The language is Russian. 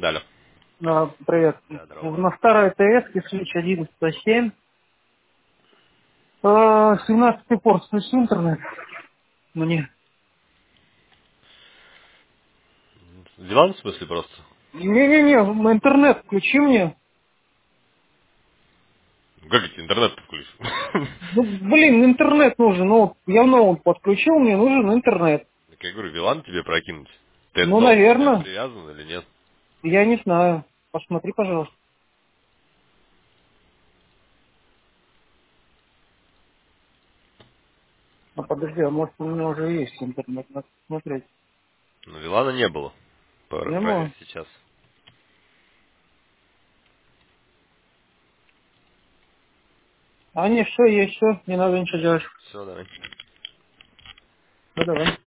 Да, алло. Привет. Да, здорово. На старой ТС Switch 11.7. 17 порт включи интернет мне. Диван, в смысле, просто? Не-не-не, интернет включи мне. Как это интернет включишь? Ну, блин, интернет нужен. Ну, вот я ноут подключил, мне нужен интернет. Так я говорю, Вилан тебе прокинуть. Ты этот Ну, ноут у тебя наверное, привязан или нет? я не знаю. Посмотри, пожалуйста. Подожди, а может у меня уже есть интернет, надо посмотреть. Ну, Вилана не было. Проверь Нема. сейчас. А не, все, есть все, не надо ничего делать. Все, давай. Ну, давай.